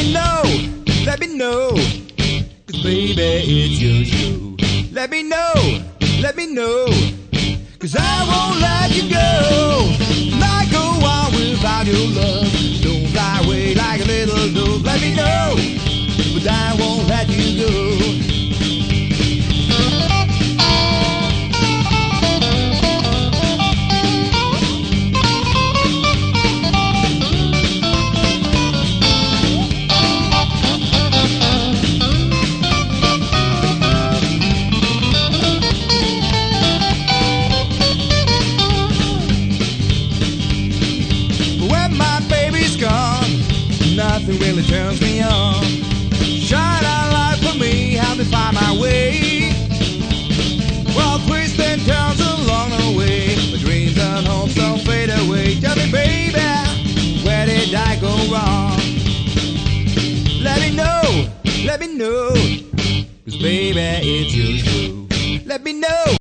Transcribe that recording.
me know, let me know, 'cause baby, it's your show. Let me know, 'cause I won't let you go. Not go on without your love. Don't fly away like a little dove. Let me know, but I won't let you go. Nothing really turns me on. Shine a light for me, help me find my way. Well, twists and turns along the way. My dreams and hopes don't fade away. Tell me, baby, where did I go wrong? Let me know, 'cause baby, it's your show. Let me know.